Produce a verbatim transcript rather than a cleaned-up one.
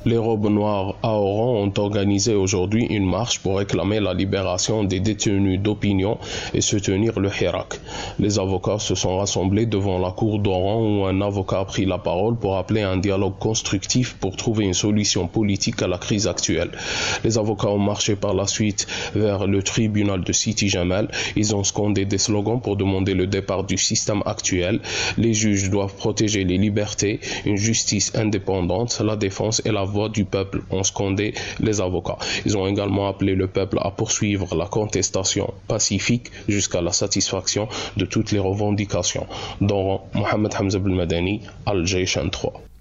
Les robes noires à Oran ont organisé aujourd'hui une marche pour réclamer la libération des détenus d'opinion et soutenir le Hirak. Les avocats se sont rassemblés devant la cour d'Oran où un avocat a pris la parole pour appeler à un dialogue constructif pour trouver une solution politique à la crise actuelle. Les avocats ont marché par la suite vers le tribunal de Sidi Jamal. Ils ont scandé des slogans pour demander le départ du système actuel. Les juges doivent protéger les libertés, une justice indépendante, la défense et la voix du peuple, ont scandé les avocats. Ils ont également appelé le peuple à poursuivre la contestation pacifique jusqu'à la satisfaction de toutes les revendications. D'Oran, Mohamed Hamza Belmadani, Al Jayshan trois.